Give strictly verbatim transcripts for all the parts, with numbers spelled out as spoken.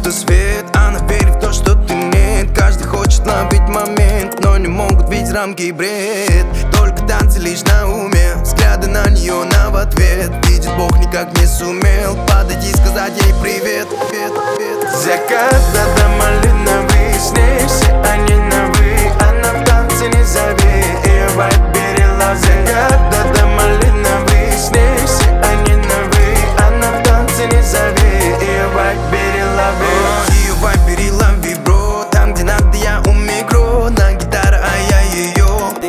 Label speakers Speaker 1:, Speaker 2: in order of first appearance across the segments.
Speaker 1: будто свет. Она верит в то, что ты нет. Каждый хочет ловить момент, но не могут видеть рамки и бред. Только танцы лишь на уме, взгляды на нее на в ответ. Видит Бог, никак не сумел подойти и сказать ей привет, привет, привет.
Speaker 2: Закат до малиновый, с ней все они на вы. Она в танце не зови, ее вайб берела. Закат до малиновый, с ней все они на вы. Она в танце не зови, ее вайб берела.
Speaker 1: Ее вайб берила вибро, там где надо я у микро. На гитара, а я ее.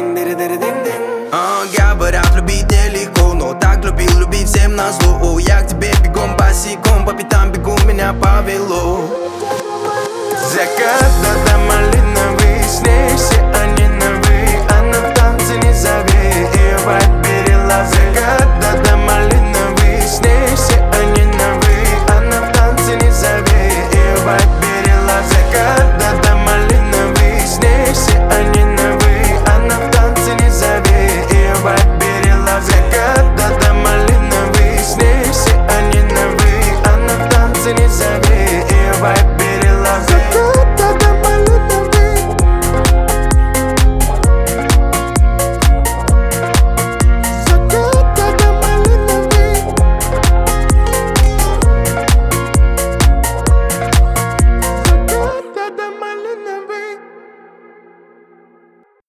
Speaker 1: Говорят, любить нелегко, но так любил, любить всем назло. О, я к тебе бегом босиком, по пятам бегу, меня повело.
Speaker 2: Закат до малиновый.